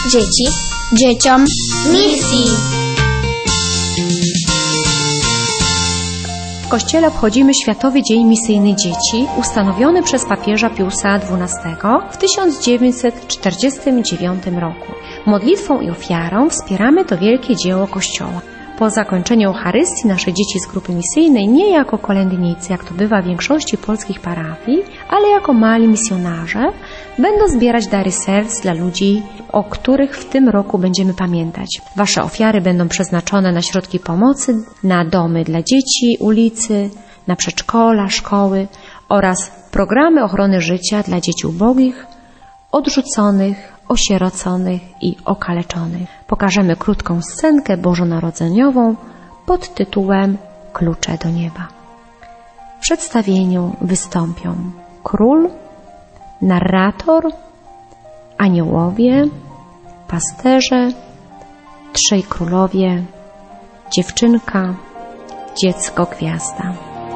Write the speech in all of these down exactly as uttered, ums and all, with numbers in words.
dzieci, dzieciom, misji. W Kościele obchodzimy Światowy Dzień Misyjny Dzieci, ustanowiony przez papieża Piusa dwunastego w tysiąc dziewięćset czterdziestym dziewiątym roku. Modlitwą i ofiarą wspieramy to wielkie dzieło Kościoła. Po zakończeniu Eucharystii nasze dzieci z grupy misyjnej nie jako kolędnicy, jak to bywa w większości polskich parafii, ale jako mali misjonarze będą zbierać dary serc dla ludzi, o których w tym roku będziemy pamiętać. Wasze ofiary będą przeznaczone na środki pomocy, na domy dla dzieci, ulicy, na przedszkola, szkoły oraz programy ochrony życia dla dzieci ubogich, odrzuconych, osieroconych i okaleczonych. Pokażemy krótką scenkę bożonarodzeniową pod tytułem Klucze do nieba. W przedstawieniu wystąpią król, narrator, aniołowie, pasterze, trzej królowie, dziewczynka, dziecko gwiazda.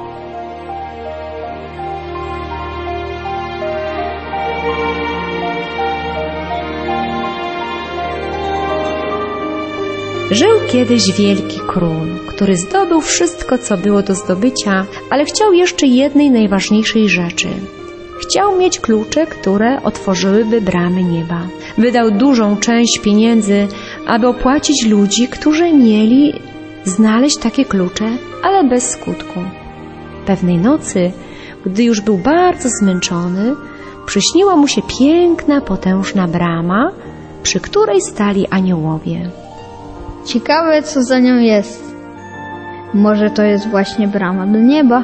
Żył kiedyś wielki król, który zdobył wszystko, co było do zdobycia, ale chciał jeszcze jednej najważniejszej rzeczy. Chciał mieć klucze, które otworzyłyby bramy nieba. Wydał dużą część pieniędzy, aby opłacić ludzi, którzy mieli znaleźć takie klucze, ale bez skutku. Pewnej nocy, gdy już był bardzo zmęczony, przyśniła mu się piękna, potężna brama, przy której stali aniołowie. Ciekawe, co za nią jest. Może to jest właśnie brama do nieba?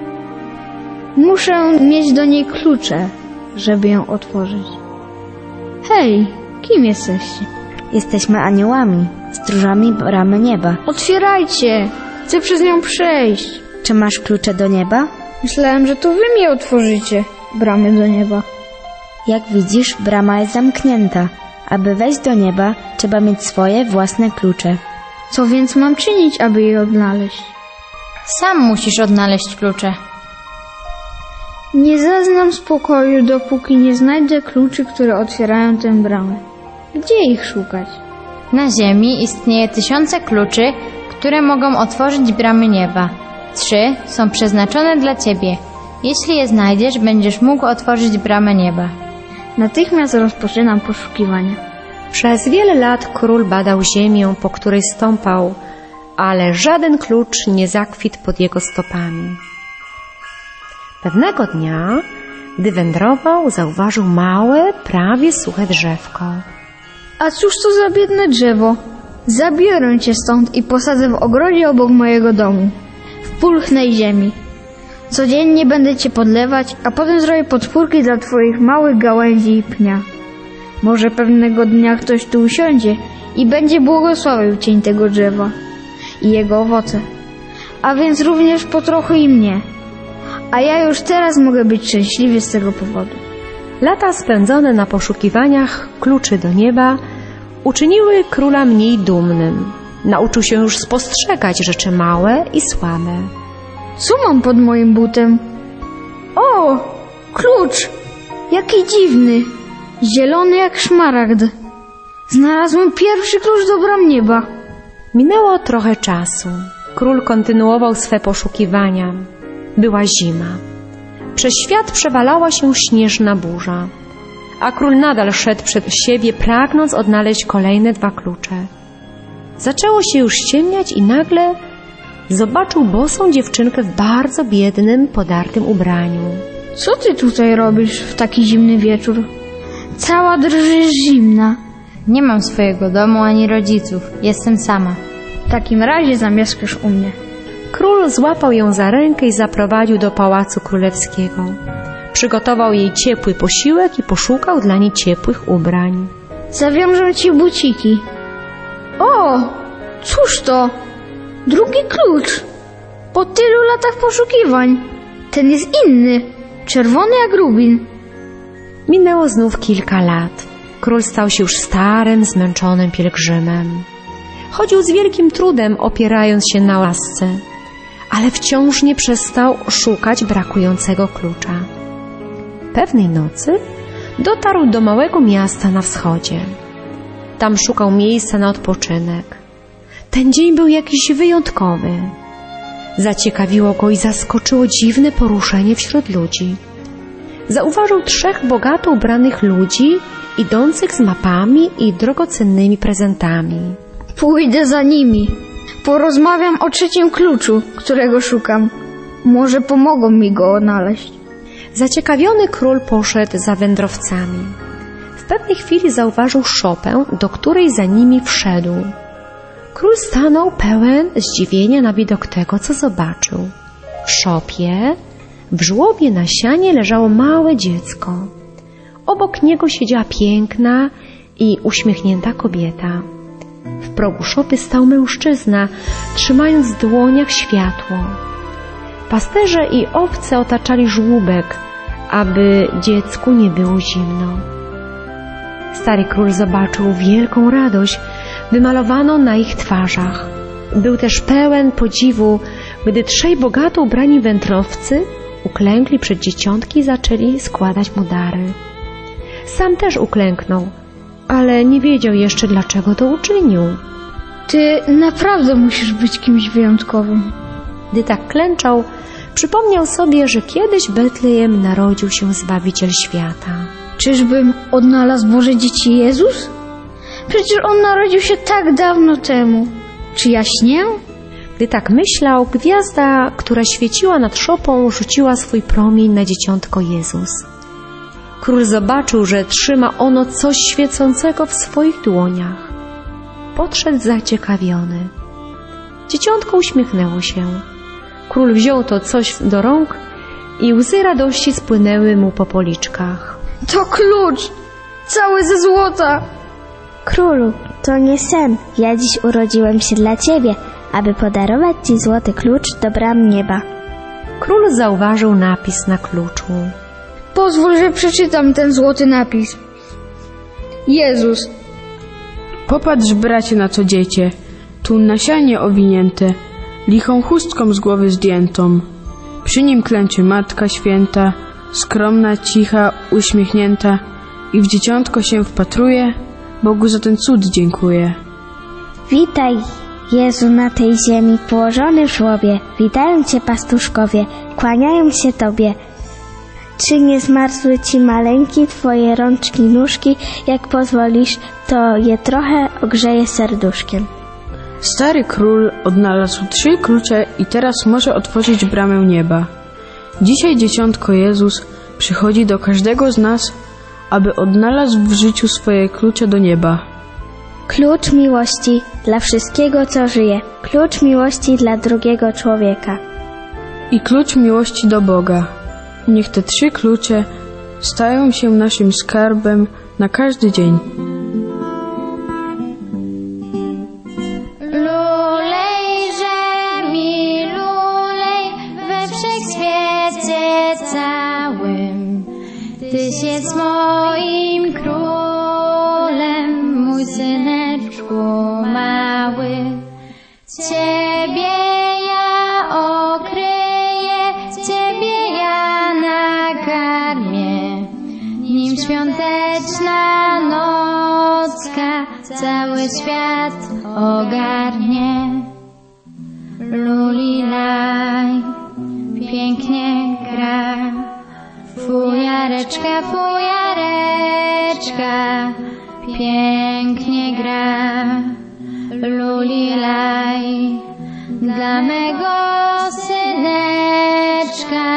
Muszę mieć do niej klucze, żeby ją otworzyć. Hej, kim jesteście? Jesteśmy aniołami, stróżami bramy nieba. Otwierajcie! Chcę przez nią przejść. Czy masz klucze do nieba? Myślałem, że to wy mi otworzycie bramy do nieba. Jak widzisz, brama jest zamknięta. Aby wejść do nieba, trzeba mieć swoje własne klucze. Co więc mam czynić, aby je odnaleźć? Sam musisz odnaleźć klucze. Nie zaznam spokoju, dopóki nie znajdę kluczy, które otwierają tę bramę. Gdzie ich szukać? Na ziemi istnieje tysiące kluczy, które mogą otworzyć bramy nieba. Trzy są przeznaczone dla ciebie. Jeśli je znajdziesz, będziesz mógł otworzyć bramę nieba. Natychmiast rozpoczynam poszukiwania. Przez wiele lat król badał ziemię, po której stąpał, ale żaden klucz nie zakwitł pod jego stopami. Pewnego dnia, gdy wędrował, zauważył małe, prawie suche drzewko. A cóż to za biedne drzewo? Zabiorę cię stąd i posadzę w ogrodzie obok mojego domu, w pulchnej ziemi. Codziennie będę cię podlewać, a potem zrobię podpórki dla twoich małych gałęzi i pnia. Może pewnego dnia ktoś tu usiądzie i będzie błogosławił cień tego drzewa i jego owoce, a więc również po trochu i mnie. A ja już teraz mogę być szczęśliwy z tego powodu. Lata spędzone na poszukiwaniach kluczy do nieba uczyniły króla mniej dumnym. Nauczył się już spostrzegać rzeczy małe i słabe. Co mam pod moim butem? O, klucz! Jaki dziwny! Zielony jak szmaragd. Znalazłem pierwszy klucz do bram nieba. Minęło trochę czasu. Król kontynuował swe poszukiwania. Była zima. Przez świat przewalała się śnieżna burza, a król nadal szedł przed siebie, pragnąc odnaleźć kolejne dwa klucze. Zaczęło się już ściemniać i nagle zobaczył bosą dziewczynkę w bardzo biednym, podartym ubraniu. Co ty tutaj robisz w taki zimny wieczór? Cała drżysz zimna. Nie mam swojego domu ani rodziców. Jestem sama. W takim razie zamieszkasz u mnie. Król złapał ją za rękę i zaprowadził do pałacu królewskiego. Przygotował jej ciepły posiłek i poszukał dla niej ciepłych ubrań. Zawiążę ci buciki. O, cóż to? Drugi klucz. Po tylu latach poszukiwań. Ten jest inny. Czerwony jak rubin. Minęło znów kilka lat. Król stał się już starym, zmęczonym pielgrzymem. Chodził z wielkim trudem, opierając się na łasce, ale wciąż nie przestał szukać brakującego klucza. Pewnej nocy dotarł do małego miasta na wschodzie. tam szukał miejsca na odpoczynek. Ten dzień był jakiś wyjątkowy. Zaciekawiło go i zaskoczyło dziwne poruszenie wśród ludzi. Zauważył trzech bogato ubranych ludzi, idących z mapami i drogocennymi prezentami. Pójdę za nimi. Porozmawiam o trzecim kluczu, którego szukam. Może pomogą mi go odnaleźć. Zaciekawiony król poszedł za wędrowcami. W pewnej chwili zauważył szopę, do której za nimi wszedł. Król stanął pełen zdziwienia na widok tego, co zobaczył. W szopie, w żłobie na sianie leżało małe dziecko. Obok niego siedziała piękna i uśmiechnięta kobieta. W progu szopy stał mężczyzna, trzymając w dłoniach światło. Pasterze i owce otaczali żłóbek, aby dziecku nie było zimno. Stary król zobaczył wielką radość wymalowaną na ich twarzach. Był też pełen podziwu, gdy trzej bogato ubrani wędrowcy uklękli przed dzieciątkiem i zaczęli składać mu dary. Sam też uklęknął, ale nie wiedział jeszcze, dlaczego to uczynił. Ty naprawdę musisz być kimś wyjątkowym. Gdy tak klęczał, przypomniał sobie, że kiedyś w Betlejem narodził się Zbawiciel świata. Czyżbym odnalazł Boże Dzieci Jezus? Przecież On narodził się tak dawno temu. Czy ja śnię? Gdy tak myślał, gwiazda, która świeciła nad szopą, rzuciła swój promień na dzieciątko Jezus. Król zobaczył, że trzyma ono coś świecącego w swoich dłoniach. Podszedł zaciekawiony. Dzieciątko uśmiechnęło się. Król wziął to coś do rąk i łzy radości spłynęły mu po policzkach. To klucz! Cały ze złota! Królu, to nie sen. Ja dziś urodziłem się dla ciebie, aby podarować ci złoty klucz do bram nieba. Król zauważył napis na kluczu. Pozwól, że przeczytam ten złoty napis. Jezus. Popatrz, bracie, na to dziecię, tu na sianie owinięte, lichą chustką z głowy zdjętą. Przy nim klęczy Matka Święta, skromna, cicha, uśmiechnięta i w dzieciątko się wpatruje, Bogu za ten cud dziękuję. Witaj, Jezu, na tej ziemi położony w żłobie. Witają cię pastuszkowie, kłaniają się tobie. Czy nie zmarzły ci maleńki twoje rączki, nóżki? Jak pozwolisz, to je trochę ogrzeje serduszkiem. Stary król odnalazł trzy klucze i teraz może otworzyć bramę nieba. Dzisiaj dzieciątko Jezus przychodzi do każdego z nas, aby odnalazł w życiu swoje klucze do nieba. Klucz miłości dla wszystkiego, co żyje. Klucz miłości dla drugiego człowieka. I klucz miłości do Boga. Niech te trzy klucze stają się naszym skarbem na każdy dzień. Lulejże mi lulej we wszechświecie całym, Tyś jest moim królem, mój syneczku mały. Ciebie ja okryję, Ciebie ja nakarmię, nim świąteczna nocka cały świat ogarnie. Lulilaj, pięknie gra, fujareczka, fujareczka, pięknie gra. Lulilaj, dla mego syneczka.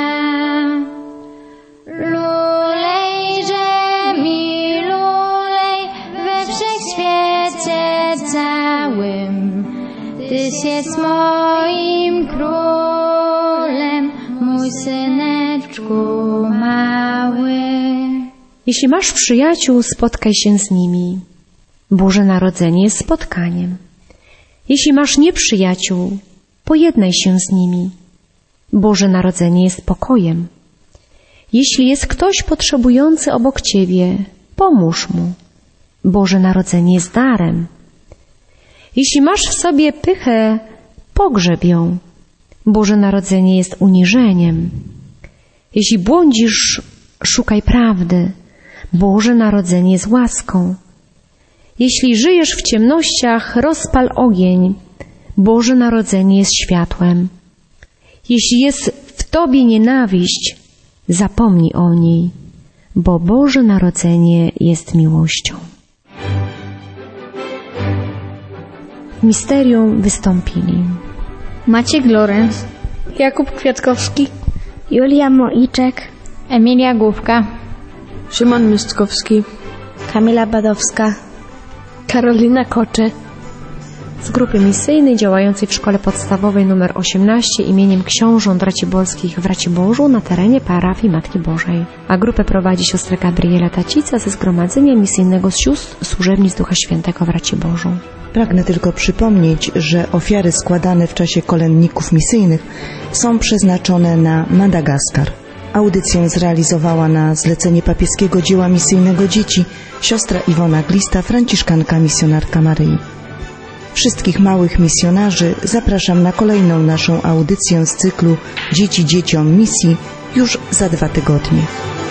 Lulejże mi lulej we wszechświecie całym, Tyś jest moim królem, mój syneczku mały. Jeśli masz przyjaciół, spotkaj się z nimi. Boże Narodzenie jest spotkaniem. Jeśli masz nieprzyjaciół, pojednaj się z nimi. Boże Narodzenie jest pokojem. Jeśli jest ktoś potrzebujący obok Ciebie, pomóż mu. Boże Narodzenie jest darem. Jeśli masz w sobie pychę, pogrzeb ją. Boże Narodzenie jest uniżeniem. Jeśli błądzisz, szukaj prawdy. Boże Narodzenie jest łaską. Jeśli żyjesz w ciemnościach, rozpal ogień. Boże Narodzenie jest światłem. Jeśli jest w Tobie nienawiść, zapomnij o niej, bo Boże Narodzenie jest miłością. W misterium wystąpili Maciek Lorenz, Jakub Kwiatkowski, Julia Moiczek, Emilia Główka, Szymon Mystkowski, Kamila Badowska, Karolina Kocze. z grupy misyjnej działającej w szkole podstawowej nr osiemnaście imieniem książąt raciborskich w Raciborzu na terenie parafii Matki Bożej. A grupę prowadzi siostra Gabriela Tacica ze Zgromadzenia Misyjnego z Sióstr Służebnic Ducha Świętego w Raciborzu. Pragnę tylko przypomnieć, że ofiary składane w czasie kolędników misyjnych są przeznaczone na Madagaskar. Audycję zrealizowała na zlecenie papieskiego dzieła misyjnego dzieci siostra Iwona Glista, franciszkanka misjonarka Maryi. Wszystkich małych misjonarzy zapraszam na kolejną naszą audycję z cyklu Dzieci dzieciom misji już za dwa tygodnie.